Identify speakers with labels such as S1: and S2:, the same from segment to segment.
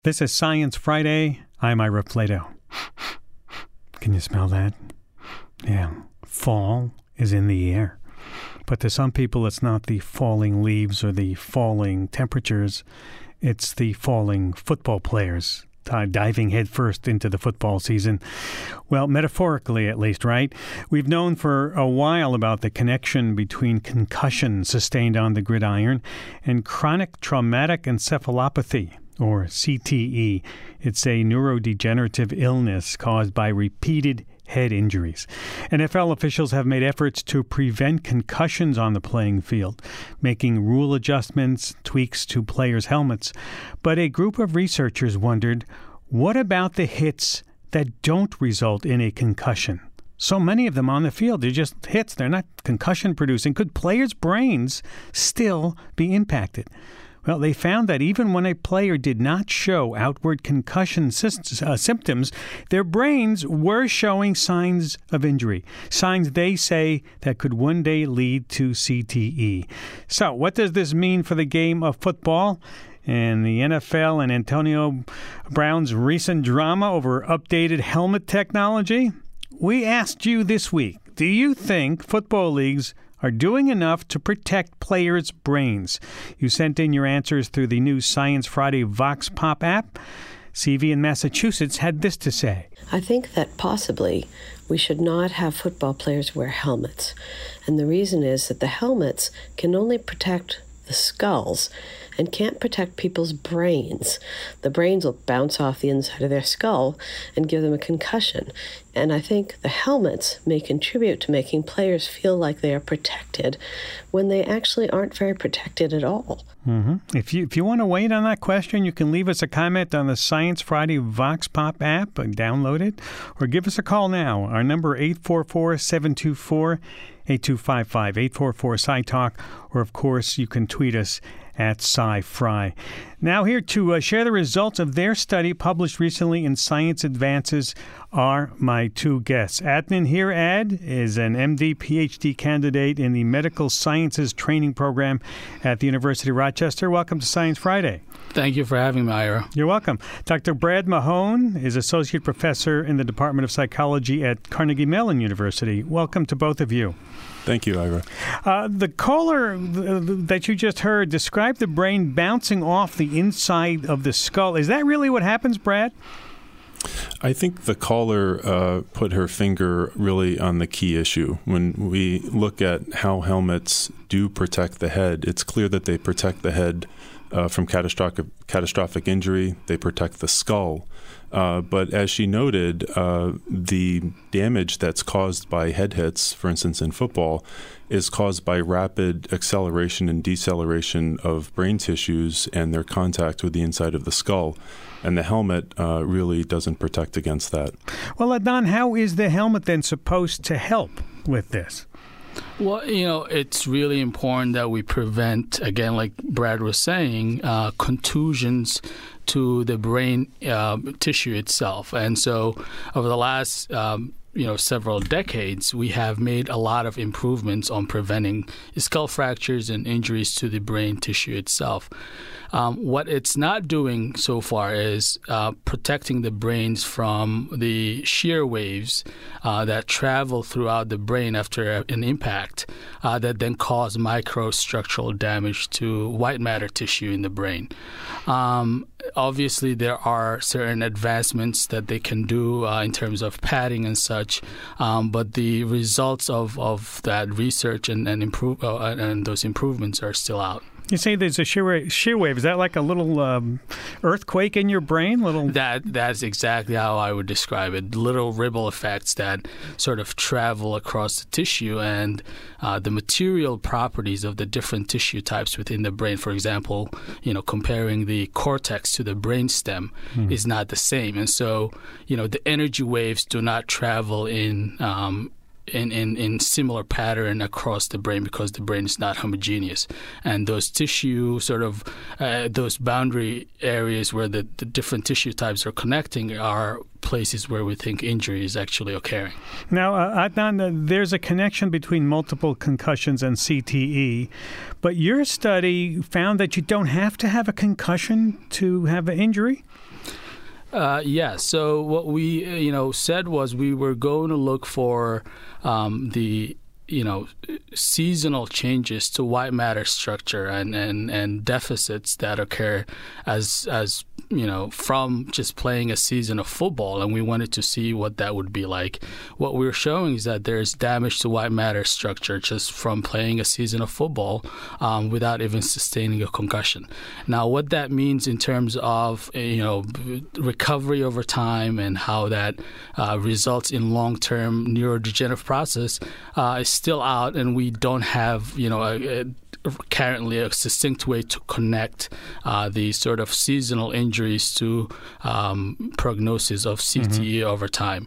S1: This is Science Friday. I'm Ira Plato. Can you smell that? Yeah, fall is in the air. But to some people, it's not the falling leaves or the falling temperatures. It's the falling football players diving headfirst into the football season. Well, metaphorically at least, right? We've known for a while about the connection between concussion sustained on the gridiron and chronic traumatic encephalopathy, or CTE. It's a neurodegenerative illness caused by repeated head injuries. NFL officials have made efforts to prevent concussions on the playing field, making rule adjustments, tweaks to players' helmets. But a group of researchers wondered, what about the hits that don't result in a concussion? So many of them on the field, they're just hits. They're not concussion producing. Could players' brains still be impacted? Well, they found that even when a player did not show outward concussion symptoms, their brains were showing signs of injury, signs they say that could one day lead to CTE. So what does this mean for the game of football? And the NFL and Antonio Brown's recent drama over updated helmet technology? We asked you this week, do you think football leagues are doing enough to protect players' brains? You sent in your answers through the new Science Friday Vox Pop app. CV in Massachusetts had this to say.
S2: I think that possibly we should not have football players wear helmets. And the reason is that the helmets can only protect the skulls and can't protect people's brains. The brains will bounce off the inside of their skull and give them a concussion. And I think the helmets may contribute to making players feel like they are protected when they actually aren't very protected at all.
S1: Mm-hmm. If you want to weigh in on that question, you can leave us a comment on the Science Friday Vox Pop app and download it, or give us a call now. Our number 844-724-8255, 844-SciTalk, or of course you can tweet us at SciFri. Now here to share the results of their study published recently in Science Advances are my two guests. Adnan Hirad is an MD, PhD candidate in the Medical Sciences Training Program at the University of Rochester. Welcome to Science Friday.
S3: Thank you for having me, Ira.
S1: You're welcome. Dr. Brad Mahone is Associate Professor in the Department of Psychology at Carnegie Mellon University. Welcome to both of you.
S4: Thank you, Ira.
S1: The caller that you just heard described the brain bouncing off the inside of the skull. Is that really what happens, Brad?
S4: I think the caller put her finger really on the key issue. When we look at how helmets do protect the head, it's clear that they protect the head from catastrophic injury. They protect the skull. But as she noted, the damage that's caused by head hits, for instance, in football, is caused by rapid acceleration and deceleration of brain tissues and their contact with the inside of the skull. And the helmet really doesn't protect against that.
S1: Well, Adnan, how is the helmet then supposed to help with this?
S3: Well, it's really important that we prevent, again, like Brad was saying, contusions to the brain tissue itself. And so over the last several decades, we have made a lot of improvements on preventing skull fractures and injuries to the brain tissue itself. What it's not doing so far is protecting the brains from the shear waves that travel throughout the brain after an impact that then cause microstructural damage to white matter tissue in the brain. Obviously, there are certain advancements that they can do in terms of padding and such, but the results of that research and those improvements are still out.
S1: You say there's a shear wave. Is that like a little earthquake in your brain?
S3: That's exactly how I would describe it. Little ripple effects that sort of travel across the tissue, and the material properties of the different tissue types within the brain. For example, comparing the cortex to the brainstem is not the same, and so the energy waves do not travel in similar pattern across the brain because the brain is not homogeneous. And those tissue those boundary areas where the different tissue types are connecting are places where we think injury is actually occurring.
S1: Now, Adnan, there's a connection between multiple concussions and CTE, but your study found that you don't have to have a concussion to have an injury?
S3: Yeah. So what we, said was we were going to look for the seasonal changes to white matter structure and deficits that occur as from just playing a season of football, and we wanted to see what that would be like. What we're showing is that there's damage to white matter structure just from playing a season of football without even sustaining a concussion. Now, what that means in terms of recovery over time and how that results in long-term neurodegenerative process is still out, and we don't have currently a succinct way to connect the sort of seasonal injuries to prognosis of CTE over time,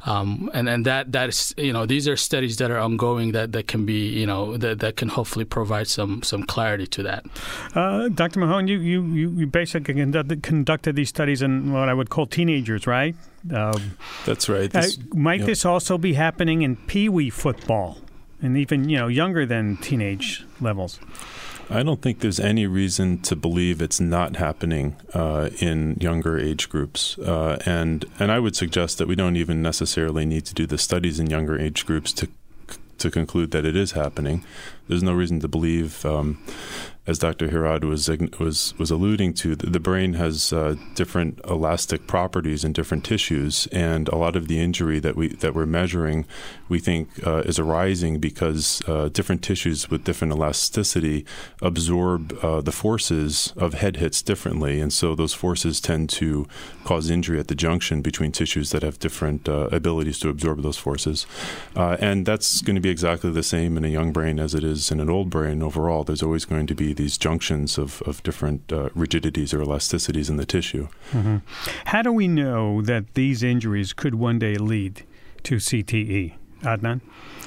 S3: and that is these are studies that are ongoing that can be that can hopefully provide some clarity to that.
S1: Dr. Mahone, you basically conducted these studies in what I would call teenagers, right?
S4: That's right.
S1: Might this also be happening in peewee football? And even, younger than teenage levels?
S4: I don't think there's any reason to believe it's not happening in younger age groups. And I would suggest that we don't even necessarily need to do the studies in younger age groups to conclude that it is happening. There's no reason to believe, as Dr. Hirad was alluding to, the brain has different elastic properties in different tissues, and a lot of the injury that we're measuring, we think, is arising because different tissues with different elasticity absorb the forces of head hits differently, and so those forces tend to cause injury at the junction between tissues that have different abilities to absorb those forces, and that's going to be exactly the same in a young brain as it is in an old brain. Overall, there's always going to be these junctions of different rigidities or elasticities in the tissue.
S1: Mm-hmm. How do we know that these injuries could one day lead to CTE? Adnan?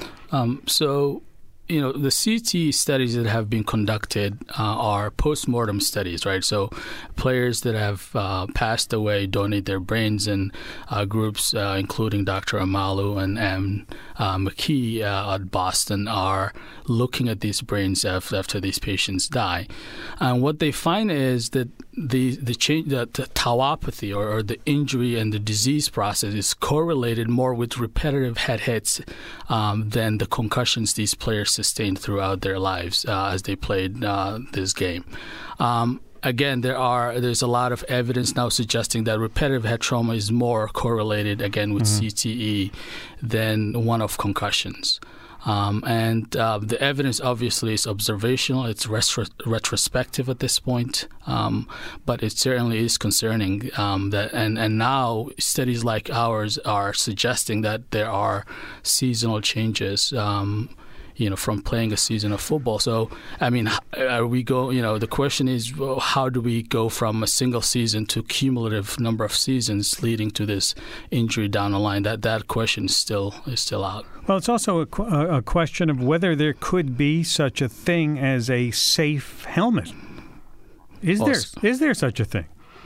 S3: The CTE studies that have been conducted are post-mortem studies, right? So players that have passed away donate their brains, and groups including Dr. Amalu and McKee at Boston are looking at these brains after these patients die. And what they find is that the change, the tauopathy or the injury and the disease process is correlated more with repetitive head hits than the concussions these players sustained throughout their lives as they played this game. Again, there's a lot of evidence now suggesting that repetitive head trauma is more correlated, again, with CTE than one-off concussions. The evidence obviously is observational. It's retrospective at this point, but it certainly is concerning. That and now studies like ours are suggesting that there are seasonal changes. From playing a season of football. So, the question is, how do we go from a single season to cumulative number of seasons leading to this injury down the line? That question is still out.
S1: Well, it's also a question of whether there could be such a thing as a safe helmet. Is there such a thing?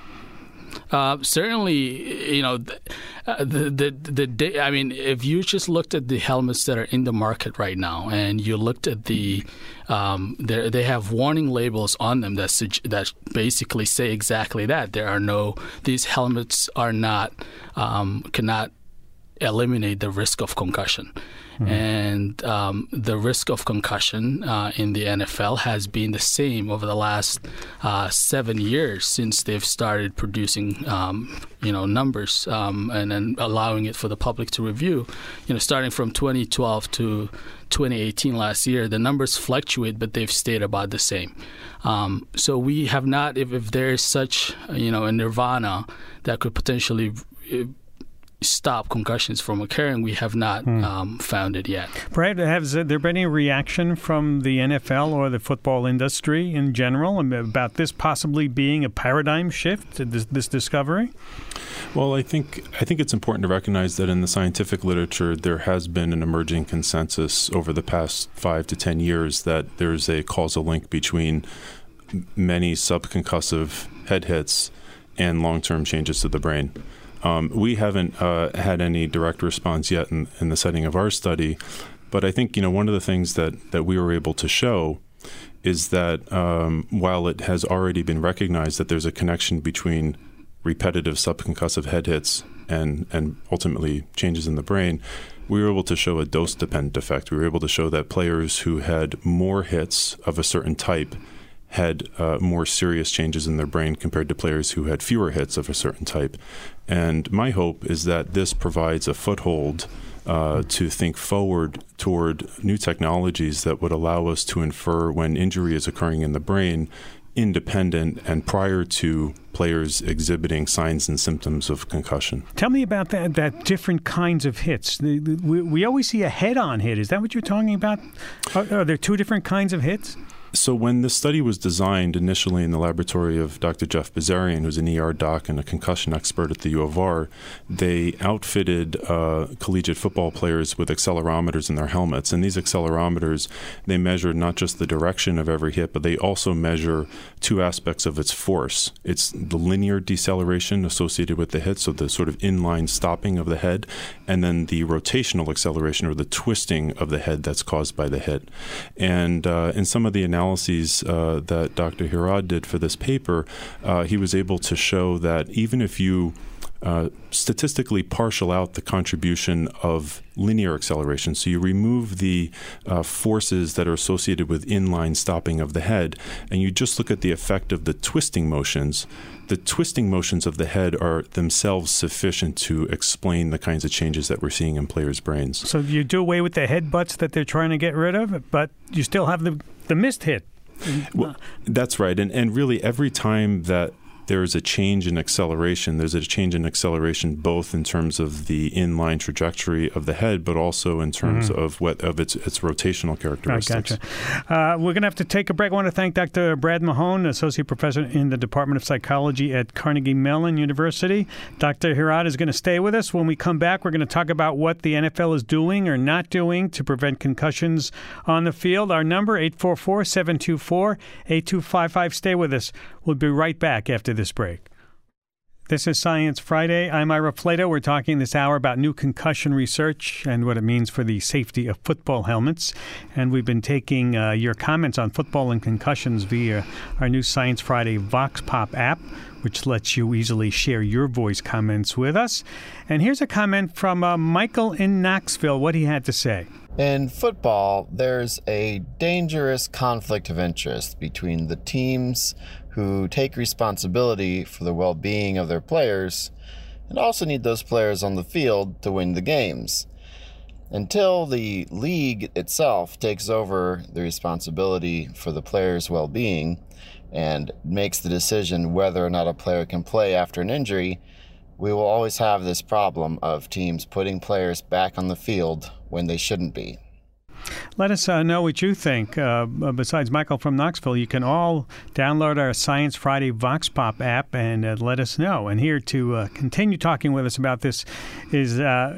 S3: Certainly, if you just looked at the helmets that are in the market right now, and you looked at they have warning labels on them that basically say exactly that. These helmets are not cannot eliminate the risk of concussion. And the risk of concussion in the NFL has been the same over the last 7 years since they've started producing, numbers and then allowing it for the public to review. Starting from 2012 to 2018 last year, the numbers fluctuate, but they've stayed about the same. So we have not, if there is such, a nirvana that could potentially stop concussions from occurring, we have not found it yet.
S1: Brad, has there been any reaction from the NFL or the football industry in general about this possibly being a paradigm shift, this discovery?
S4: Well, I think it's important to recognize that in the scientific literature, there has been an emerging consensus over the past 5 to 10 years that there's a causal link between many subconcussive head hits and long-term changes to the brain. We haven't had any direct response yet in the setting of our study, but I think one of the things that we were able to show is that while it has already been recognized that there's a connection between repetitive subconcussive head hits and ultimately changes in the brain, we were able to show a dose-dependent effect. We were able to show that players who had more hits of a certain type had more serious changes in their brain compared to players who had fewer hits of a certain type. And my hope is that this provides a foothold to think forward toward new technologies that would allow us to infer when injury is occurring in the brain independent and prior to players exhibiting signs and symptoms of concussion.
S1: Tell me about that different kinds of hits. We always see a head-on hit. Is that what you're talking about? Are there two different kinds of hits?
S4: So when this study was designed initially in the laboratory of Dr. Jeff Bazarian, who's an ER doc and a concussion expert at the U of R, they outfitted collegiate football players with accelerometers in their helmets. And these accelerometers, they measure not just the direction of every hit, but they also measure two aspects of its force. It's the linear deceleration associated with the hit, so the sort of inline stopping of the head, and then the rotational acceleration or the twisting of the head that's caused by the hit. And in some of the analyses that Dr. Hirad did for this paper, he was able to show that even if you statistically partial out the contribution of linear acceleration, so you remove the forces that are associated with inline stopping of the head, and you just look at the effect of the twisting motions of the head are themselves sufficient to explain the kinds of changes that we're seeing in players' brains.
S1: So you do away with the headbutts that they're trying to get rid of, but you still have the missed hit.
S4: Well, that's right. And really every time that there's a change in acceleration, there's a change in acceleration both in terms of the inline trajectory of the head, but also in terms of its rotational characteristics.
S1: I gotcha. We're going to have to take a break. I want to thank Dr. Brad Mahone, Associate Professor in the Department of Psychology at Carnegie Mellon University. Dr. Hirad is going to stay with us. When we come back, we're going to talk about what the NFL is doing or not doing to prevent concussions on the field. Our number, 844-724-8255. Stay with us. We'll be right back after this break. This is Science Friday. I'm Ira Flatow. We're talking this hour about new concussion research and what it means for the safety of football helmets. And we've been taking your comments on football and concussions via our new Science Friday Vox Pop app, which lets you easily share your voice comments with us. And here's a comment from Michael in Knoxville, what he had to say.
S5: In football, there's a dangerous conflict of interest between the teams who take responsibility for the well-being of their players and also need those players on the field to win the games. Until the league itself takes over the responsibility for the player's well-being and makes the decision whether or not a player can play after an injury, we will always have this problem of teams putting players back on the field when they shouldn't be.
S1: Let us know what you think. Besides Michael from Knoxville, you can all download our Science Friday Vox Pop app and let us know. And here to continue talking with us about this is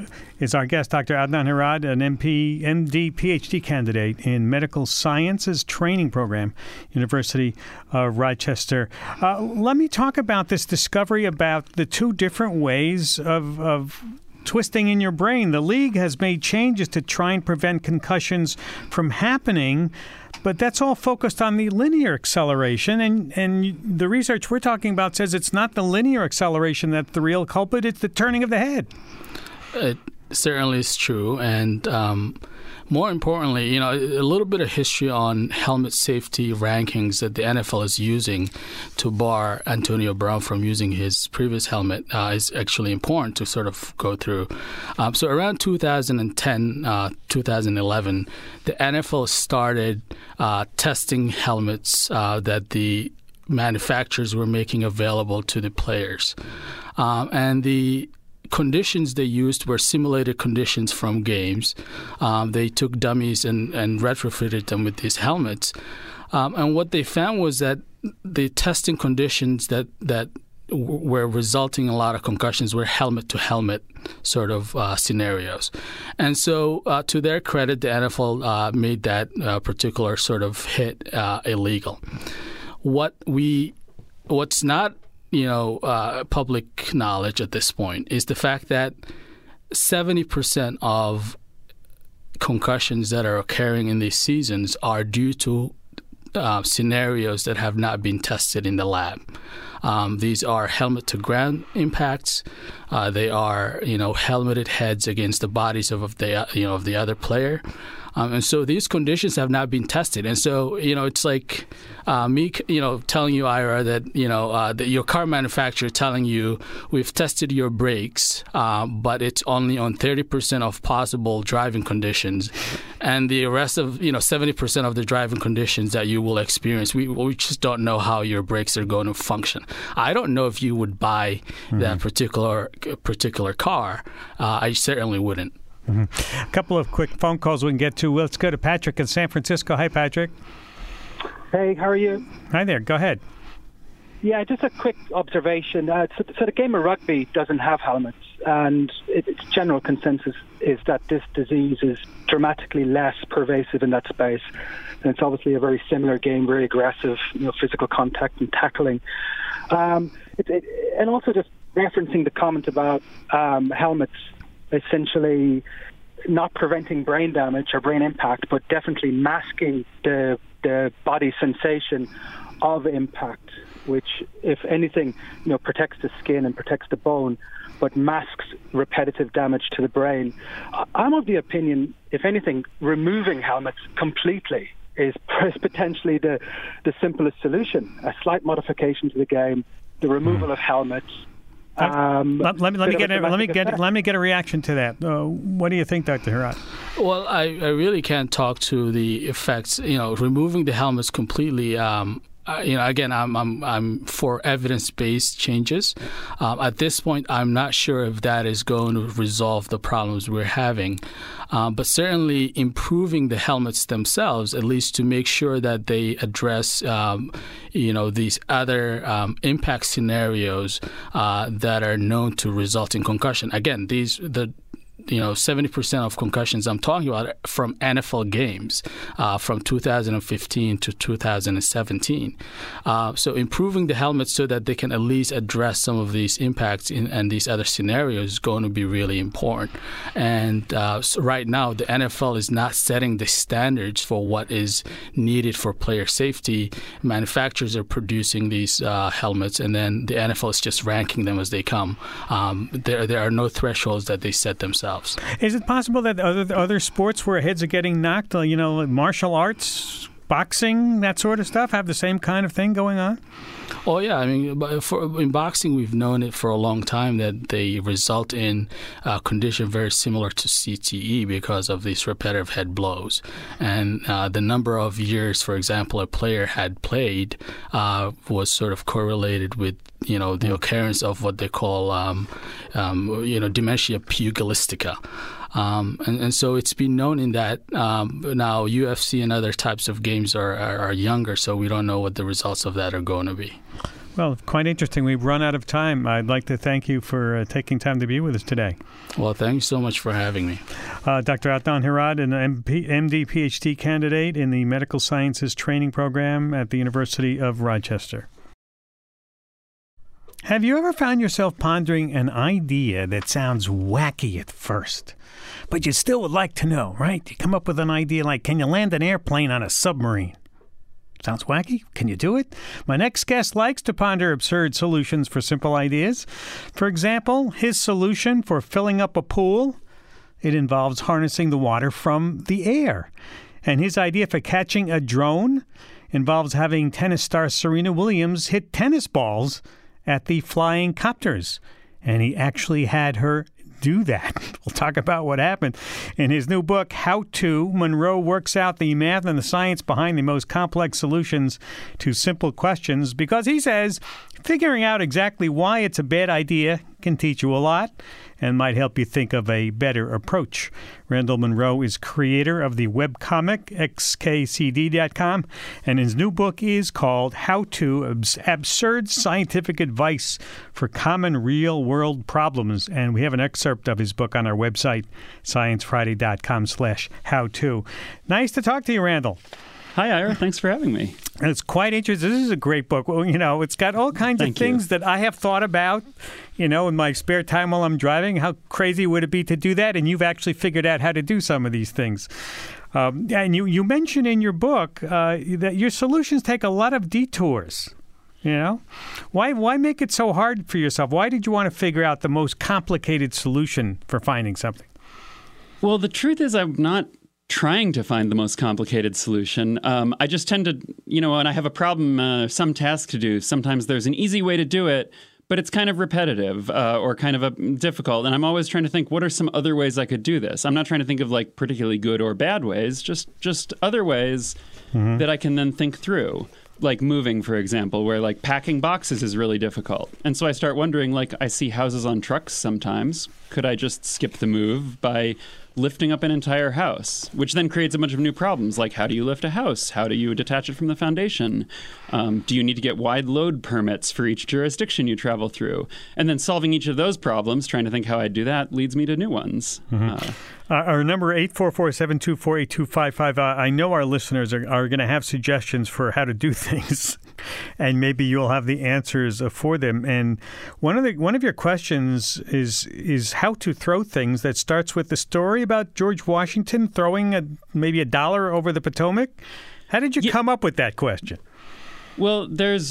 S1: our guest, Dr. Adnan Hirad, an MD, PhD candidate in medical sciences training program, University of Rochester. Let me talk about this discovery about the two different ways of twisting in your brain. The league has made changes to try and prevent concussions from happening, but that's all focused on the linear acceleration. And the research we're talking about says it's not the linear acceleration that's the real culprit, it's the turning of the head.
S3: It certainly is true. And more importantly, a little bit of history on helmet safety rankings that the NFL is using to bar Antonio Brown from using his previous helmet is actually important to sort of go through. So around 2010, 2011, the NFL started testing helmets that the manufacturers were making available to the players. And the conditions they used were simulated conditions from games. They took dummies and retrofitted them with these helmets. And what they found was that the testing conditions that were resulting in a lot of concussions were helmet-to-helmet sort of scenarios. And so to their credit, the NFL made that particular sort of hit illegal. What's not public knowledge at this point is the fact that 70% of concussions that are occurring in these seasons are due to scenarios that have not been tested in the lab. These are helmet-to-ground impacts. They are, helmeted heads against the bodies of the other player. And so these conditions have not been tested. And so, it's like me, telling you, Ira, that, that your car manufacturer telling you we've tested your brakes, but it's only on 30% of possible driving conditions. And the rest of, 70% of the driving conditions that you will experience, we just don't know how your brakes are going to function. I don't know if you would buy that particular car. I certainly wouldn't.
S1: A couple of quick phone calls we can get to. Let's go to Patrick in San Francisco. Hi, Patrick.
S6: Hey, how are you?
S1: Hi there. Go ahead.
S6: Yeah, just a quick observation. So the game of rugby doesn't have helmets, and its general consensus is that this disease is dramatically less pervasive in that space. And it's obviously a very similar game, very aggressive, physical contact and tackling. And also just referencing the comment about helmets essentially not preventing brain damage or brain impact, but definitely masking the body sensation of impact, which, if anything, protects the skin and protects the bone, but masks repetitive damage to the brain. I'm of the opinion, if anything, removing helmets completely is potentially the simplest solution. A slight modification to the game, the removal of helmets.
S1: Let me get a reaction to that. What do you think, Dr. Herod?
S3: Well, I really can't talk to the effects. Removing the helmets completely. Again, I'm for evidence-based changes. At this point, I'm not sure if that is going to resolve the problems we're having. But certainly improving the helmets themselves, at least to make sure that they address, these other impact scenarios that are known to result in concussion. Again, 70% of concussions I'm talking about are from NFL games from 2015 to 2017. So improving the helmets so that they can at least address some of these impacts and these other scenarios is going to be really important. And so right now, the NFL is not setting the standards for what is needed for player safety. Manufacturers are producing these helmets, and then the NFL is just ranking them as they come. There are no thresholds that they set themselves.
S1: Is it possible that other sports where heads are getting knocked, martial arts, boxing, that sort of stuff, have the same kind of thing going on?
S3: Oh, yeah. I mean, in boxing, we've known it for a long time that they result in a condition very similar to CTE because of these repetitive head blows. And the number of years, for example, a player had played was sort of correlated with the occurrence of what they call, dementia pugilistica. And so it's been known in that now UFC and other types of games are younger, so we don't know what the results of that are going to be.
S1: Well, quite interesting. We've run out of time. I'd like to thank you for taking time to be with us today.
S3: Well, thanks so much for having me.
S1: Dr. Adnan Herod, an MD, PhD candidate in the Medical Sciences Training Program at the University of Rochester. Have you ever found yourself pondering an idea that sounds wacky at first, but you still would like to know, right? You come up with an idea like, can you land an airplane on a submarine? Sounds wacky? Can you do it? My next guest likes to ponder absurd solutions for simple ideas. For example, his solution for filling up a pool, it involves harnessing the water from the air. And his idea for catching a drone involves having tennis star Serena Williams hit tennis balls at the flying copters. And he actually had her do that. We'll talk about what happened. In his new book, How To, Monroe works out the math and the science behind the most complex solutions to simple questions, because he says figuring out exactly why it's a bad idea can teach you a lot and might help you think of a better approach. Randall Monroe is creator of the webcomic xkcd.com, and his new book is called How To, Absurd Scientific Advice for Common Real-World Problems. And we have an excerpt of his book on our website, sciencefriday.com/howto. Nice to talk to you, Randall.
S7: Hi, Ira. Thanks for having me.
S1: It's quite interesting. This is a great book. Well, it's got all kinds of things that I have thought about, in my spare time while I'm driving. How crazy would it be to do that? And you've actually figured out how to do some of these things. And you mention in your book that your solutions take a lot of detours. Why make it so hard for yourself? Why did you want to figure out the most complicated solution for finding something?
S7: Well, the truth is I'm not trying to find the most complicated solution. I just tend to, when I have a problem, some task to do, sometimes there's an easy way to do it, but it's kind of repetitive or kind of difficult. And I'm always trying to think, what are some other ways I could do this? I'm not trying to think of like particularly good or bad ways, just other ways that I can then think through. Like moving, for example, where like packing boxes is really difficult. And so I start wondering, like, I see houses on trucks sometimes. Could I just skip the move by lifting up an entire house, which then creates a bunch of new problems, like how do you lift a house? How do you detach it from the foundation? Do you need to get wide load permits for each jurisdiction you travel through? And then solving each of those problems, trying to think how I'd do that, leads me to new ones.
S1: Our number 844-724-8255. I know our listeners are going to have suggestions for how to do things, and maybe you'll have the answers for them. And one of your questions is how to throw things that starts with the story about George Washington throwing maybe $1 over the Potomac. How did you come up with that question?
S7: Well, there's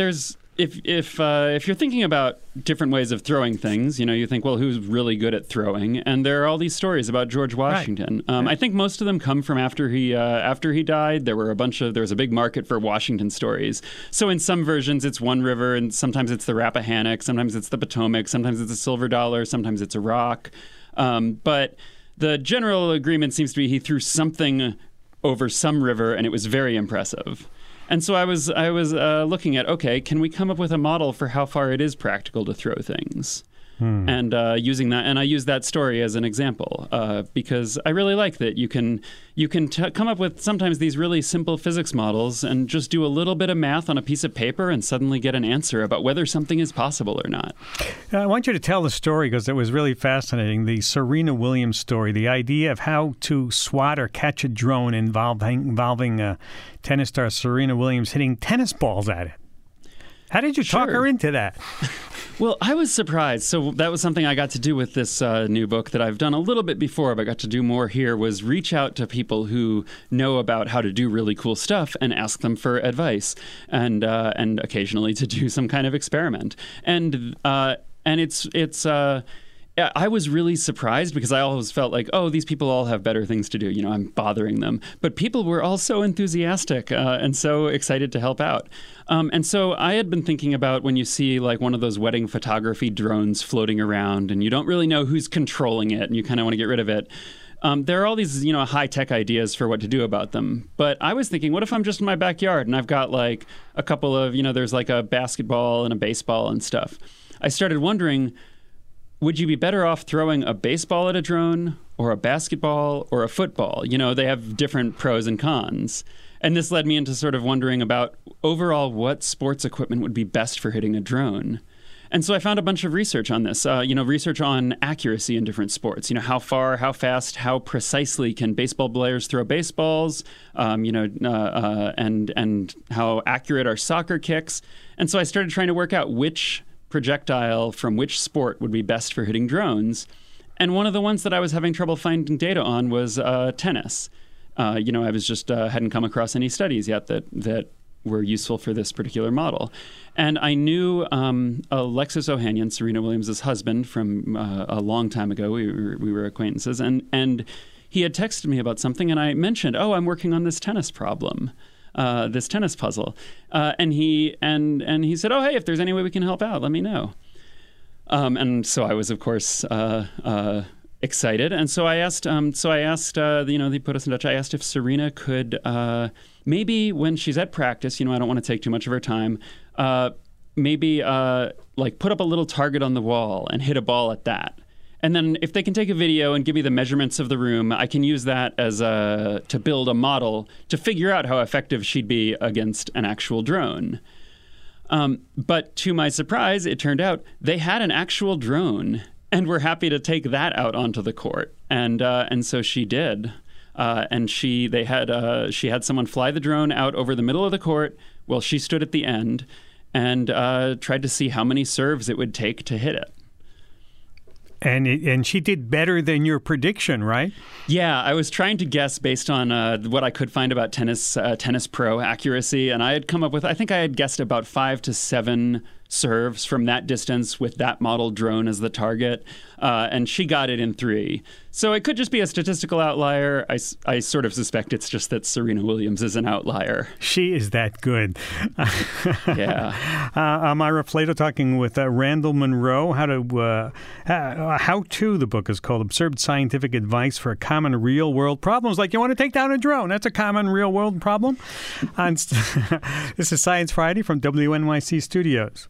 S7: if you're thinking about different ways of throwing things, you think, well, who's really good at throwing? And there are all these stories about George Washington. Right. I think most of them come from after he died. There was a big market for Washington stories. So in some versions, it's one river, and sometimes it's the Rappahannock, sometimes it's the Potomac, sometimes it's a silver dollar, sometimes it's a rock. But the general agreement seems to be he threw something over some river, and it was very impressive. And so I was looking at, okay, can we come up with a model for how far it is practical to throw things? And using that, and I use that story as an example because I really like that you can come up with sometimes these really simple physics models and just do a little bit of math on a piece of paper and suddenly get an answer about whether something is possible or not.
S1: I want you to tell the story because it was really fascinating. The Serena Williams story, the idea of how to swat or catch a drone involving tennis star Serena Williams hitting tennis balls at it. How did you talk her into that?
S7: Well, I was surprised. So that was something I got to do with this new book that I've done a little bit before, but got to do more here, was reach out to people who know about how to do really cool stuff and ask them for advice and occasionally to do some kind of experiment. And it's I was really surprised because I always felt like, oh, these people all have better things to do. I'm bothering them. But people were all so enthusiastic and so excited to help out. And so I had been thinking about when you see like one of those wedding photography drones floating around and you don't really know who's controlling it and you kind of want to get rid of it. There are all these, high-tech ideas for what to do about them. But I was thinking, what if I'm just in my backyard and I've got like a couple of, there's like a basketball and a baseball and stuff. I started wondering, would you be better off throwing a baseball at a drone or a basketball or a football? They have different pros and cons. And this led me into sort of wondering about overall what sports equipment would be best for hitting a drone. And so I found a bunch of research on this, research on accuracy in different sports. How far, how fast, how precisely can baseball players throw baseballs, and how accurate are soccer kicks. And so I started trying to work out which projectile from which sport would be best for hitting drones. And one of the ones that I was having trouble finding data on was tennis. I was just hadn't come across any studies yet that were useful for this particular model. And I knew Alexis Ohanian, Serena Williams' husband, from a long time ago. We were acquaintances. And he had texted me about something, and I mentioned, I'm working on this tennis problem. This tennis puzzle, and he said, "Oh, hey, if there's any way we can help out, let me know." And so I was, of course, excited, and so I asked. They put us in touch. I asked if Serena could maybe when she's at practice, I don't want to take too much of her time. Maybe put up a little target on the wall and hit a ball at that. And then if they can take a video and give me the measurements of the room, I can use that as to build a model to figure out how effective she'd be against an actual drone. But to my surprise, it turned out they had an actual drone and were happy to take that out onto the court. And so she did. and she had someone fly the drone out over the middle of the court while she stood at the end and tried to see how many serves it would take to hit it.
S1: And she did better than your prediction, right?
S7: Yeah, I was trying to guess based on what I could find about tennis pro accuracy, and I think I had guessed about 5 to 7 serves from that distance with that model drone as the target, and she got it in 3. So it could just be a statistical outlier. I sort of suspect it's just that Serena Williams is an outlier.
S1: She is that good.
S7: Yeah.
S1: I'm Ira Flatow talking with Randall Munroe. How to, the book is called Absurd Scientific Advice for Common Real-World Problems. Like you want to take down a drone. That's a common real-world problem. This is Science Friday from WNYC Studios.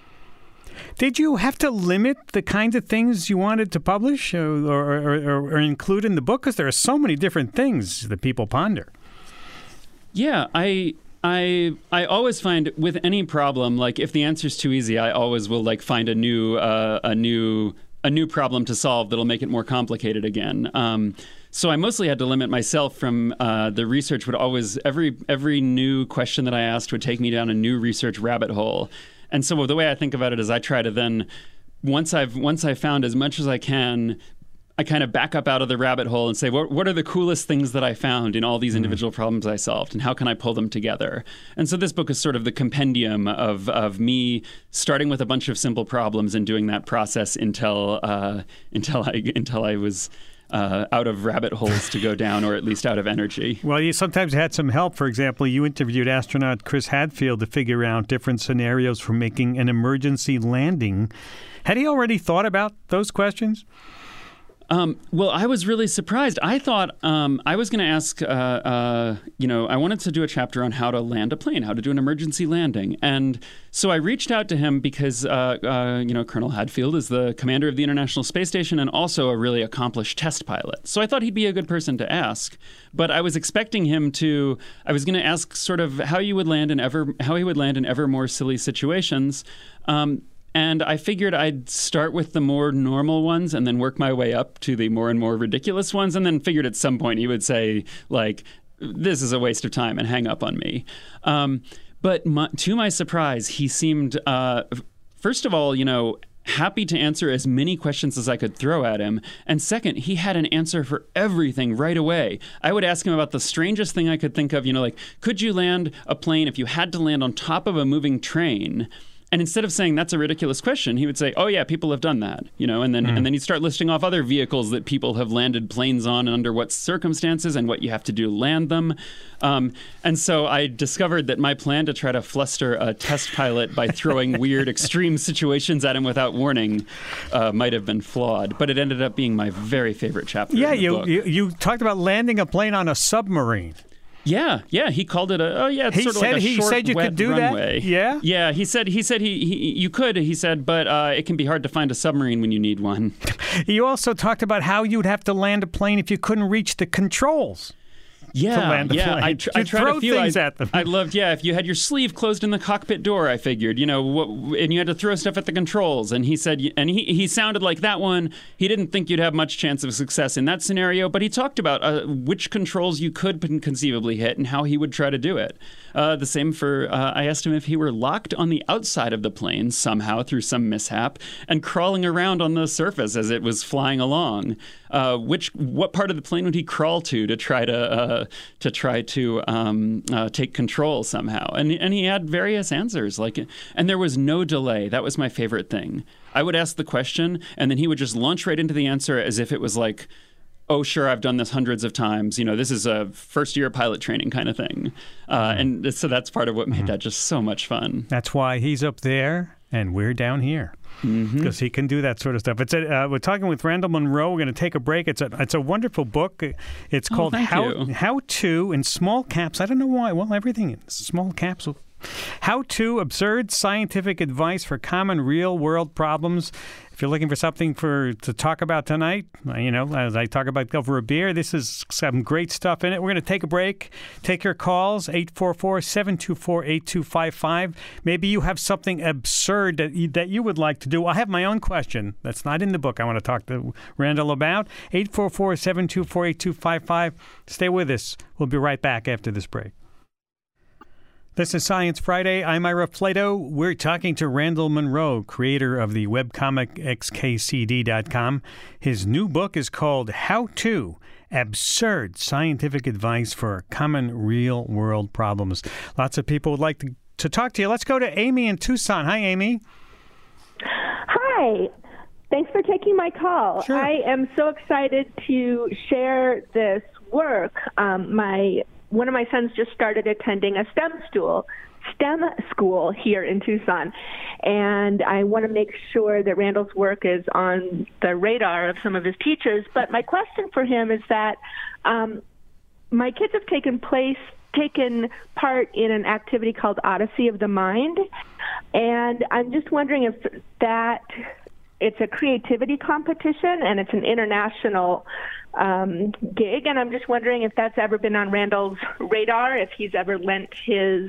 S1: Did you have to limit the kinds of things you wanted to publish or include in the book? Because there are so many different things that people ponder.
S7: Yeah, I always find with any problem, like if the answer's too easy, I always will like find a new problem to solve that'll make it more complicated again. So I mostly had to limit myself from the research would always every new question that I asked would take me down a new research rabbit hole. And so the way I think about it is I try to then, once I've found as much as I can, I kind of back up out of the rabbit hole and say, what are the coolest things that I found in all these individual problems I solved, and how can I pull them together? And so this book is sort of the compendium of me starting with a bunch of simple problems and doing that process until I was out of rabbit holes to go down, or at least out of energy.
S1: Well, you sometimes had some help. For example, you interviewed astronaut Chris Hadfield to figure out different scenarios for making an emergency landing. Had he already thought about those questions?
S7: Well, I was really surprised. I thought I was going to ask, I wanted to do a chapter on how to land a plane, how to do an emergency landing. And so I reached out to him because, Colonel Hadfield is the commander of the International Space Station and also a really accomplished test pilot. So I thought he'd be a good person to ask. But I was expecting him I was going to ask sort of how he would land in ever more silly situations. And I figured I'd start with the more normal ones and then work my way up to the more and more ridiculous ones, and then figured at some point he would say, like, this is a waste of time and hang up on me. But to my surprise, he seemed, first of all, happy to answer as many questions as I could throw at him. And second, he had an answer for everything right away. I would ask him about the strangest thing I could think of, like, could you land a plane if you had to land on top of a moving train? And instead of saying that's a ridiculous question, he would say, "Oh yeah, people have done that," and then he'd start listing off other vehicles that people have landed planes on and under what circumstances and what you have to do to land them. And so I discovered that my plan to try to fluster a test pilot by throwing weird extreme situations at him without warning might have been flawed, but it ended up being my very favorite chapter.
S1: Yeah,
S7: in the book.
S1: you talked about landing a plane on a submarine.
S7: Yeah. He called it it's sort of like a short,
S1: said you
S7: wet
S1: could do
S7: runway.
S1: That? Yeah?
S7: Yeah, he said you could, he said, but it can be hard to find a submarine when you need one.
S1: You also talked about how you'd have to land a plane if you couldn't reach the controls.
S7: Yeah. I tried
S1: throw
S7: a few
S1: things at them.
S7: I loved, if you had your sleeve closed in the cockpit door, I figured, and you had to throw stuff at the controls. And he said, and he sounded like that one. He didn't think you'd have much chance of success in that scenario, but he talked about which controls you could conceivably hit and how he would try to do it. The same for, I asked him if he were locked on the outside of the plane somehow through some mishap and crawling around on the surface as it was flying along. What part of the plane would he crawl to try to take control somehow? And he had various answers, and there was no delay. That was my favorite thing. I would ask the question, and then he would just launch right into the answer as if it was like, oh, sure, I've done this hundreds of times. This is a first-year pilot training kind of thing. And so that's part of what made that just so much fun.
S1: That's why he's up there and we're down here. Because he can do that sort of stuff. We're talking with Randall Munroe. We're going to take a break. It's a wonderful book. It's called How To in Small Caps. I don't know why. Well, everything in small caps How to absurd scientific advice for common real-world problems. If you're looking for something to talk about tonight, as I talk about over a beer, this is some great stuff in it. We're going to take a break, take your calls, 844-724-8255. Maybe you have something absurd that you would like to do. I have my own question that's not in the book I want to talk to Randall about. 844-724-8255. Stay with us. We'll be right back after this break. This is Science Friday. I'm Ira Flatow. We're talking to Randall Munroe, creator of the webcomic xkcd.com. His new book is called How To: Absurd Scientific Advice for Common Real-World Problems. Lots of people would like to talk to you. Let's go to Amy in Tucson. Hi, Amy.
S8: Hi. Thanks for taking my call.
S1: Sure.
S8: I am so excited to share this work. One of my sons just started attending a STEM school here in Tucson, and I want to make sure that Randall's work is on the radar of some of his teachers. But my question for him is that my kids have taken part in an activity called Odyssey of the Mind, and I'm just wondering if that it's a creativity competition and it's an international gig, and I'm just wondering if that's ever been on Randall's radar, if he's ever lent his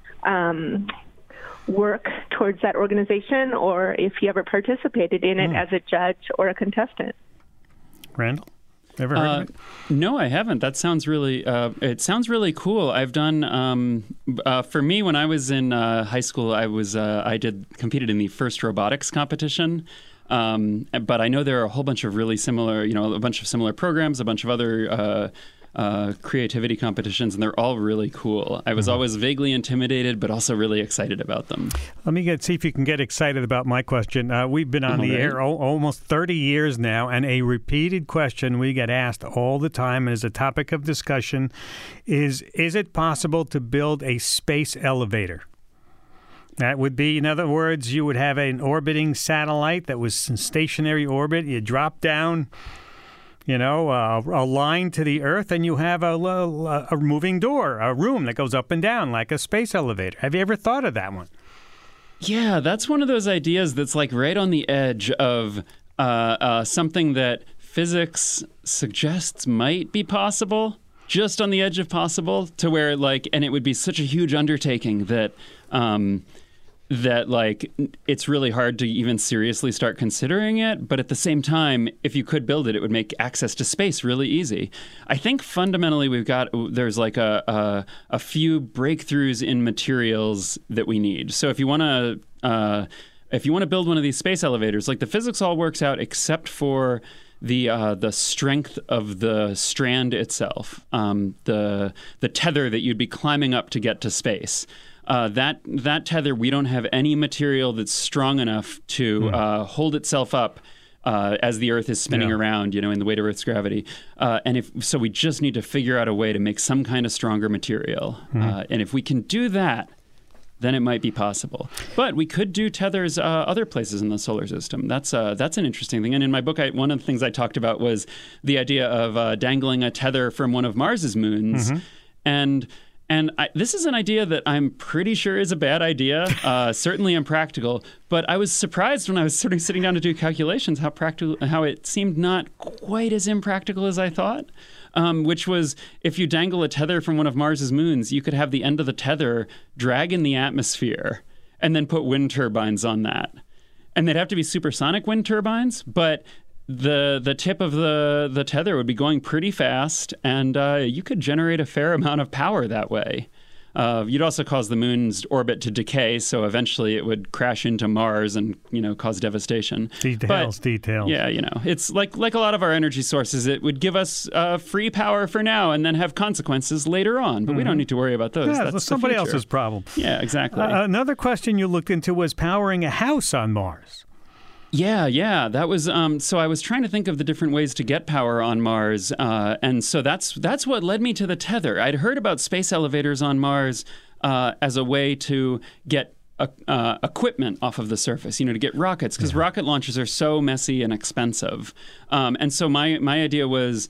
S8: work towards that organization, or if he ever participated in it as a judge or a contestant.
S1: Randall? Ever heard of it?
S7: No, I haven't. That sounds really. It sounds really cool. I've done. For me, when I was in high school, I competed in the first robotics competition. But I know there are a whole bunch of really similar, a bunch of similar programs, a bunch of other creativity competitions, and they're all really cool. I was always vaguely intimidated, but also really excited about them.
S1: Let me see if you can get excited about my question. We've been on the air almost 30 years now, and a repeated question we get asked all the time as a topic of discussion is it possible to build a space elevator? That would be, in other words, you would have an orbiting satellite that was in stationary orbit. You drop down, a line to the Earth, and you have a moving door, a room that goes up and down like a space elevator. Have you ever thought of that one?
S7: Yeah, that's one of those ideas that's like right on the edge of something that physics suggests might be possible, just on the edge of possible, to where and it would be such a huge undertaking that it's really hard to even seriously start considering it. But at the same time, if you could build it, it would make access to space really easy. I think fundamentally there's a few breakthroughs in materials that we need. So if you want to build one of these space elevators, the physics all works out except for the strength of the strand itself, the tether that you'd be climbing up to get to space. That tether, we don't have any material that's strong enough to hold itself up as the Earth is spinning around, in the weight of Earth's gravity. So we just need to figure out a way to make some kind of stronger material. And if we can do that, then it might be possible. But we could do tethers other places in the solar system. That's an interesting thing. And in my book, one of the things I talked about was the idea of dangling a tether from one of Mars's moons. And this is an idea that I'm pretty sure is a bad idea, certainly impractical. But I was surprised when I was sitting down to do calculations how it seemed not quite as impractical as I thought. Which was, if you dangle a tether from one of Mars's moons, you could have the end of the tether drag in the atmosphere and then put wind turbines on that. And they'd have to be supersonic wind turbines, but the tip of the tether would be going pretty fast, and you could generate a fair amount of power that way. You'd also cause the moon's orbit to decay, so eventually it would crash into Mars and, cause devastation.
S1: Details.
S7: Yeah, it's like a lot of our energy sources. It would give us free power for now and then have consequences later on, but we don't need to worry about those.
S1: Yeah, that's somebody else's problem.
S7: Yeah, exactly.
S1: Another question you looked into was powering a house on Mars.
S7: Yeah. That was so I was trying to think of the different ways to get power on Mars, and so that's what led me to the tether. I'd heard about space elevators on Mars as a way to get equipment off of the surface, to get rockets, because rocket launches are so messy and expensive. And so my idea was,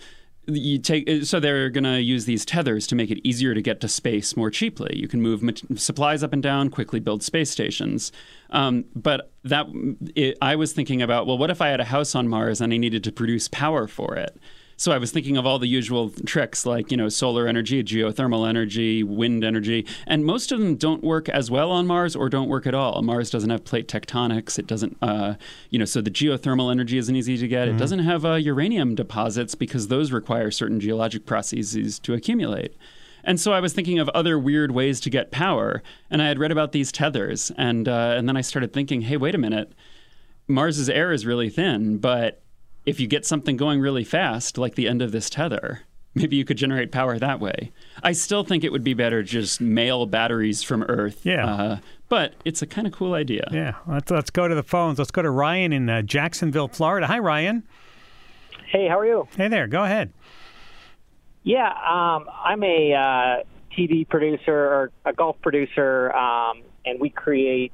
S7: so they're going to use these tethers to make it easier to get to space more cheaply. You can move supplies up and down, quickly build space stations. But I was thinking about, well, what if I had a house on Mars and I needed to produce power for it? So I was thinking of all the usual tricks like, solar energy, geothermal energy, wind energy, and most of them don't work as well on Mars or don't work at all. Mars doesn't have plate tectonics. It doesn't, so the geothermal energy isn't easy to get. It doesn't have uranium deposits because those require certain geologic processes to accumulate. And so I was thinking of other weird ways to get power, and I had read about these tethers, and then I started thinking, hey, wait a minute, Mars's air is really thin, but if you get something going really fast, like the end of this tether, maybe you could generate power that way. I still think it would be better to just mail batteries from Earth.
S1: Yeah.
S7: But it's a kind of cool idea.
S1: Yeah. Let's go to the phones. Let's go to Ryan in Jacksonville, Florida. Hi, Ryan.
S9: Hey, how are you?
S1: Hey there. Go ahead.
S9: Yeah, I'm a TV producer or a golf producer, and we create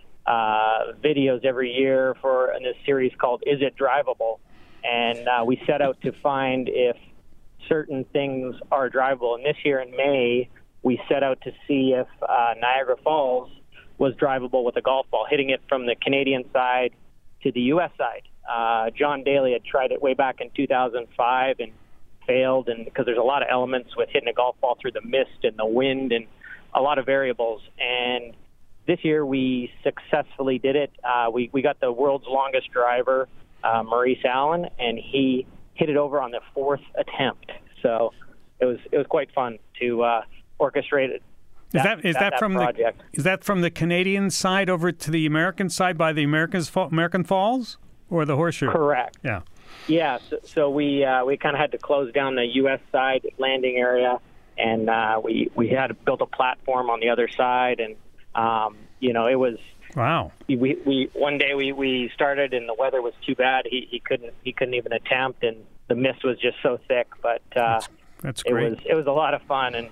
S9: videos every year in this series called Is It Drivable? And we set out to find if certain things are drivable. And this year in May, we set out to see if Niagara Falls was drivable with a golf ball, hitting it from the Canadian side to the U.S. side. John Daly had tried it way back in 2005 and failed, and because there's a lot of elements with hitting a golf ball through the mist and the wind and a lot of variables. And this year we successfully did it. We got the world's longest driver, Maurice Allen, and he hit it over on the fourth attempt. So it was quite fun to orchestrate it.
S1: Is that from the Canadian side over to the American side by the American Falls or the Horseshoe?
S9: Correct.
S1: Yeah.
S9: Yeah. So we kind of had to close down the U.S. side landing area, and we had built a platform on the other side, and it was.
S1: Wow.
S9: We one day we started and the weather was too bad. He couldn't even attempt, and the mist was just so thick. But
S1: that's great.
S9: It was a lot of fun, and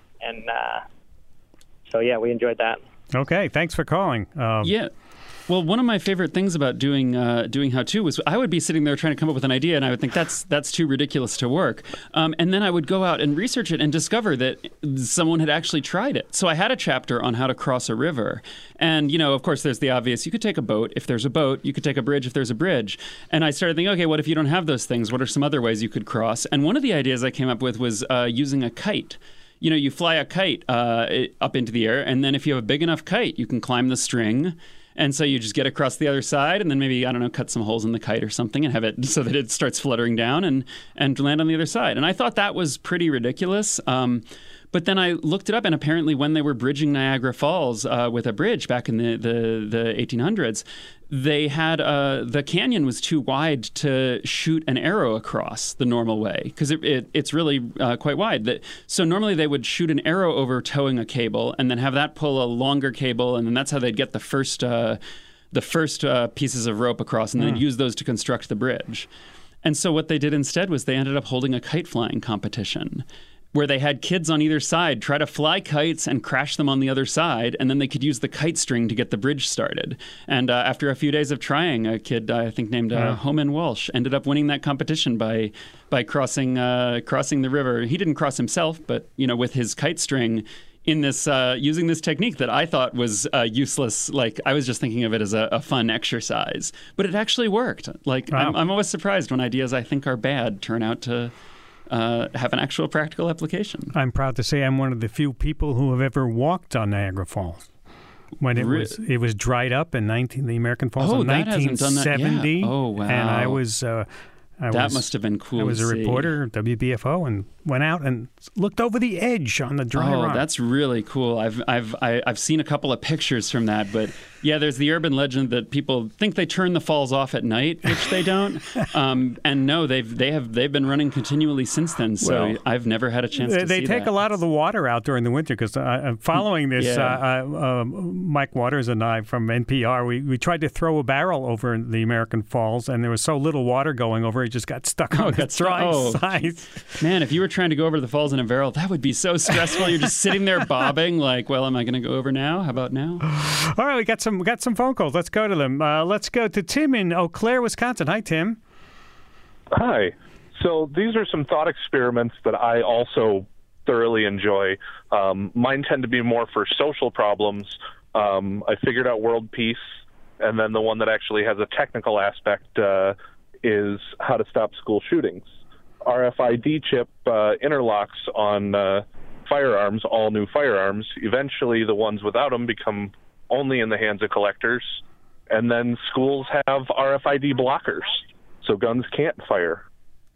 S9: so yeah, we enjoyed that.
S1: Okay, thanks for calling.
S7: Yeah. Well, one of my favorite things about doing How To was I would be sitting there trying to come up with an idea, and I would think that's too ridiculous to work. And then I would go out and research it and discover that someone had actually tried it. So I had a chapter on how to cross a river. And, of course, there's the obvious. You could take a boat if there's a boat. You could take a bridge if there's a bridge. And I started thinking, okay, what if you don't have those things? What are some other ways you could cross? And one of the ideas I came up with was using a kite. You fly a kite up into the air, and then if you have a big enough kite, you can climb the string. And so you just get across the other side and then maybe, cut some holes in the kite or something and have it so that it starts fluttering down and land on the other side. And I thought that was pretty ridiculous. But then I looked it up, and apparently when they were bridging Niagara Falls with a bridge back in the 1800s, they had the canyon was too wide to shoot an arrow across the normal way because it's really quite wide. So normally they would shoot an arrow over towing a cable and then have that pull a longer cable, and then that's how they'd get the first pieces of rope across, and then use those to construct the bridge. And so what they did instead was they ended up holding a kite flying competition, where they had kids on either side try to fly kites and crash them on the other side, and then they could use the kite string to get the bridge started. And after a few days of trying, a kid, I think named Homan Walsh, ended up winning that competition by crossing the river. He didn't cross himself, but with his kite string in this using this technique that I thought was useless. Like I was just thinking of it as a fun exercise, but it actually worked. Like wow. I'm always surprised when ideas I think are bad turn out to have an actual practical application.
S1: I'm proud to say I'm one of the few people who have ever walked on Niagara Falls. When it was dried up in the American Falls in 1970.
S7: Yeah. Oh, wow.
S1: And I was
S7: that must have been cool.
S1: I was a reporter, WBFO, and went out and looked over the edge on the dry rock.
S7: Oh, that's really cool. I've seen a couple of pictures from that, but yeah, there's the urban legend that people think they turn the falls off at night, which they don't. And no, they've been running continually since then. So I've never had a chance to see that.
S1: They take a lot of the water out during the winter because following this, Mike Waters and I from NPR, we tried to throw a barrel over the American Falls, and there was so little water going over, it just got stuck on the dry side.
S7: Man, if you were trying to go over the falls in a barrel, that would be so stressful. You're just sitting there bobbing like, well, am I going to go over now? How about now?
S1: All right, we got some phone calls. Let's go to them. Let's go to Tim in Eau Claire, Wisconsin. Hi, Tim.
S10: Hi. So these are some thought experiments that I also thoroughly enjoy. Mine tend to be more for social problems. I figured out world peace, and then the one that actually has a technical aspect is how to stop school shootings. RFID chip interlocks on firearms, all new firearms. Eventually, the ones without them become only in the hands of collectors, and then schools have RFID blockers, so guns can't fire.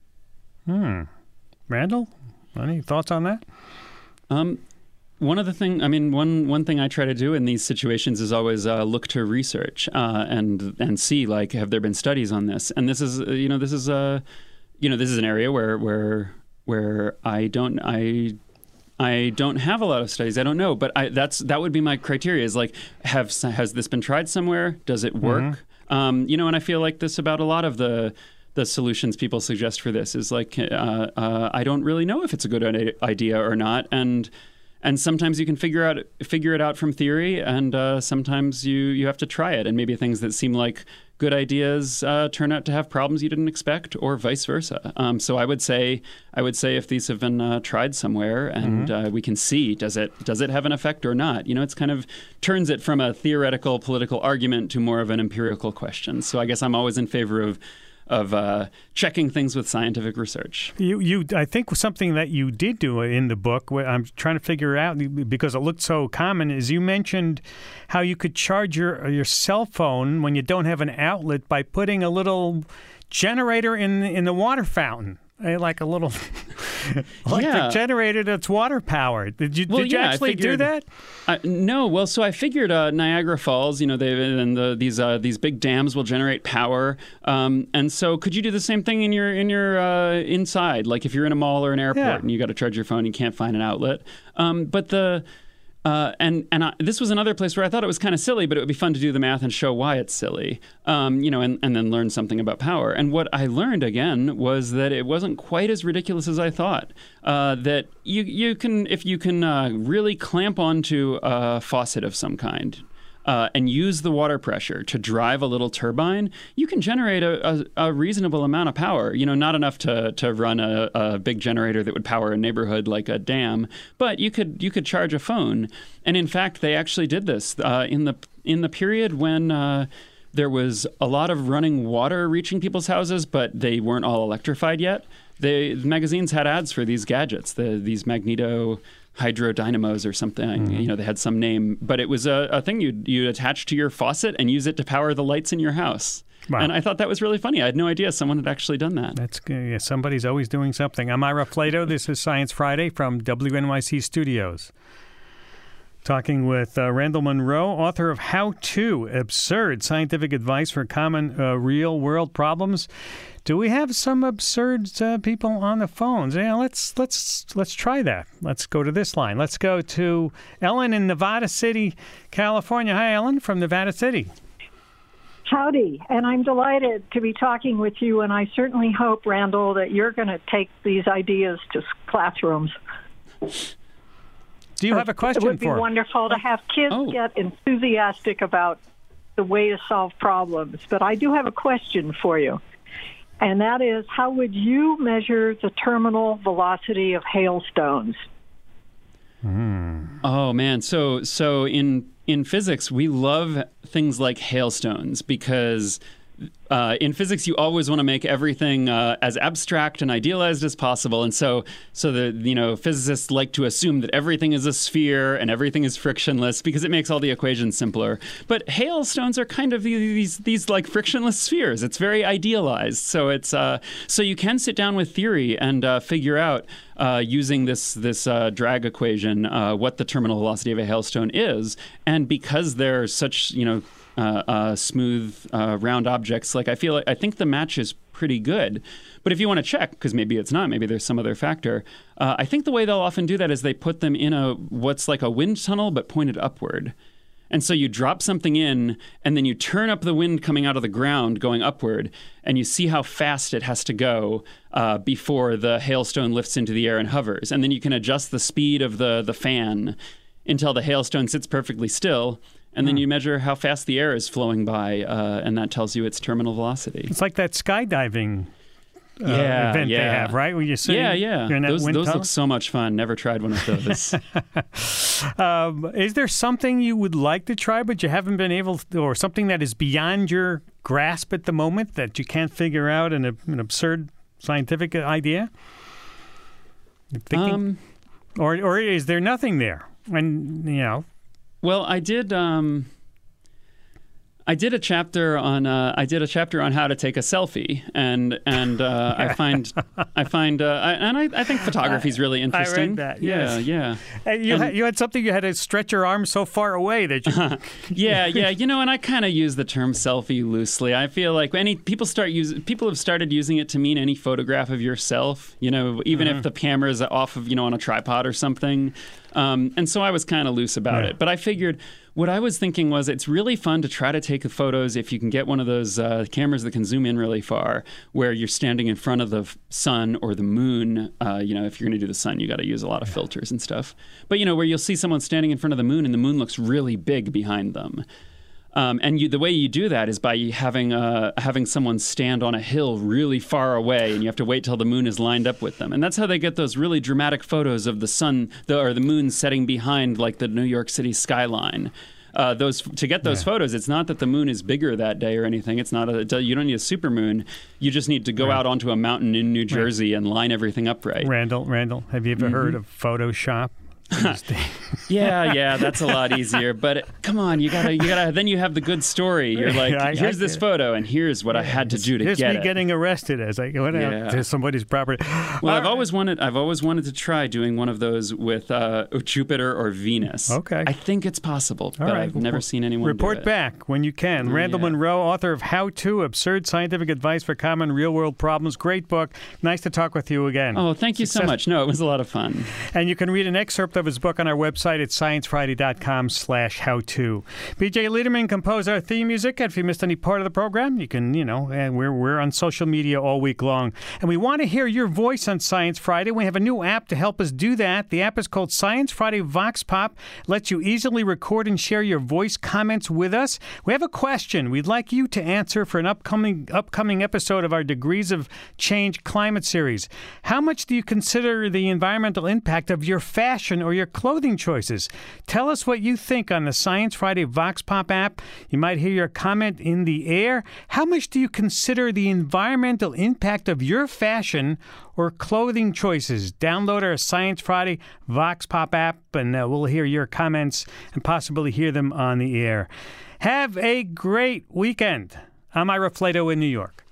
S1: Randall, any thoughts on that?
S7: One thing I try to do in these situations is always look to research and see, like, have there been studies on this? And this is an area where I don't have a lot of studies. I don't know, but that would be my criteria. Is like, has this been tried somewhere? Does it work? And I feel like this about a lot of the solutions people suggest for this is like, I don't really know if it's a good idea or not, and sometimes you can figure it out from theory, and sometimes you have to try it, and maybe things that seem like good ideas turn out to have problems you didn't expect, or vice versa. So I would say if these have been tried somewhere, and we can see does it have an effect or not. It's kind of turns it from a theoretical political argument to more of an empirical question. So I guess I'm always in favor of checking things with scientific research.
S1: I think something that you did do in the book, where I'm trying to figure out because it looked so common, is you mentioned how you could charge your cell phone when you don't have an outlet by putting a little generator in the water fountain. Like a little electric generator that's water powered. Did you actually do that?
S7: No. Well, so I figured Niagara Falls, these big dams will generate power. And so could you do the same thing in your inside? Like if you're in a mall or an airport and you got to charge your phone, you can't find an outlet. This was another place where I thought it was kind of silly, but it would be fun to do the math and show why it's silly, and then learn something about power. And what I learned, again, was that it wasn't quite as ridiculous as I thought. That you can, if you can really clamp onto a faucet of some kind, and use the water pressure to drive a little turbine, you can generate a reasonable amount of power. Not enough to run a big generator that would power a neighborhood like a dam, but you could charge a phone. And in fact, they actually did this in the period when there was a lot of running water reaching people's houses, but they weren't all electrified yet. The magazines had ads for these gadgets, these magneto hydro dynamos or something. They had some name, but it was a thing you'd attach to your faucet and use it to power the lights in your house. Wow. And I thought that was really funny. I had no idea someone had actually done that.
S1: That's good. Yeah, somebody's always doing something. I'm Ira Flato. This is Science Friday from WNYC Studios. Talking with Randall Munroe, author of How To, Absurd Scientific Advice for Common Real-World Problems. Do we have some absurd people on the phones? Yeah, let's try that. Let's go to this line. Let's go to Ellen in Nevada City, California. Hi, Ellen from Nevada City.
S11: Howdy, and I'm delighted to be talking with you, and I certainly hope, Randall, that you're going to take these ideas to classrooms.
S1: Do you have a question for?
S11: It would be wonderful to have kids get enthusiastic about the way to solve problems, but I do have a question for you. And that is, how would you measure the terminal velocity of hailstones?
S7: Oh, man. So in physics, we love things like hailstones because in physics, you always want to make everything as abstract and idealized as possible. And so the physicists like to assume that everything is a sphere and everything is frictionless because it makes all the equations simpler. But hailstones are kind of these like frictionless spheres. It's very idealized. So it's so you can sit down with theory and figure out using this drag equation what the terminal velocity of a hailstone is. And because they're such smooth, round objects. I think the match is pretty good. But if you want to check, because maybe it's not, maybe there's some other factor, I think the way they'll often do that is they put them in what's like a wind tunnel, but pointed upward. And so you drop something in, and then you turn up the wind coming out of the ground going upward, and you see how fast it has to go before the hailstone lifts into the air and hovers. And then you can adjust the speed of the fan until the hailstone sits perfectly still. And then you measure how fast the air is flowing by, and that tells you its terminal velocity.
S1: It's like that skydiving event they have, right? When you're sitting, you're in that
S7: those
S1: wind tunnel?
S7: look so much fun. Never tried one of those.
S1: Is there something you would like to try but you haven't been able to, or something that is beyond your grasp at the moment that you can't figure out an absurd scientific idea? Thinking? Or is there nothing there? And,
S7: Well, I did a chapter on how to take a selfie, and I think photography is really interesting.
S1: I read that. Yes.
S7: Yeah.
S1: You had something. You had to stretch your arm so far away that you.
S7: Yeah. And I kind of use the term selfie loosely. I feel like people have started using it to mean any photograph of yourself. Even if the camera is off of on a tripod or something. And so I was kind of loose about it. But I figured what I was thinking was it's really fun to try to take photos if you can get one of those cameras that can zoom in really far, where you're standing in front of the sun or the moon. If you're going to do the sun, you got to use a lot of filters and stuff. But, where you'll see someone standing in front of the moon and the moon looks really big behind them. And the way you do that is by having someone stand on a hill really far away, and you have to wait till the moon is lined up with them. And that's how they get those really dramatic photos of the sun or the moon setting behind, like the New York City skyline. To get those photos, it's not that the moon is bigger that day or anything. It's not you don't need a supermoon. You just need to go out onto a mountain in New Jersey and line everything up right.
S1: Randall, have you ever heard of Photoshop?
S7: Yeah, that's a lot easier. But come on, you gotta. Then you have the good story. You're like, here's this photo, and here's what I had to do to get it.
S1: Here's me getting arrested as I went out to somebody's property.
S7: Well, I've always wanted to try doing one of those with Jupiter or Venus.
S1: Okay,
S7: I think it's possible, but I've never seen anyone
S1: report
S7: do it.
S1: back when you can. Randall Munroe, author of How To: Absurd Scientific Advice for Common Real-World Problems. Great book. Nice to talk with you again.
S7: Oh, thank you so much. No, it was a lot of fun.
S1: And you can read an excerpt of his book on our website at sciencefriday.com/howto. BJ Liederman composed our theme music. And if you missed any part of the program, you can, and we're on social media all week long. And we want to hear your voice on Science Friday. We have a new app to help us do that. The app is called Science Friday Vox Pop. It lets you easily record and share your voice comments with us. We have a question we'd like you to answer for an upcoming episode of our Degrees of Change climate series. How much do you consider the environmental impact of your fashion or your clothing choices? Tell us what you think on the Science Friday Vox Pop app. You might hear your comment in the air. How much do you consider the environmental impact of your fashion or clothing choices? Download our Science Friday Vox Pop app, and we'll hear your comments and possibly hear them on the air. Have a great weekend. I'm Ira Flato in New York.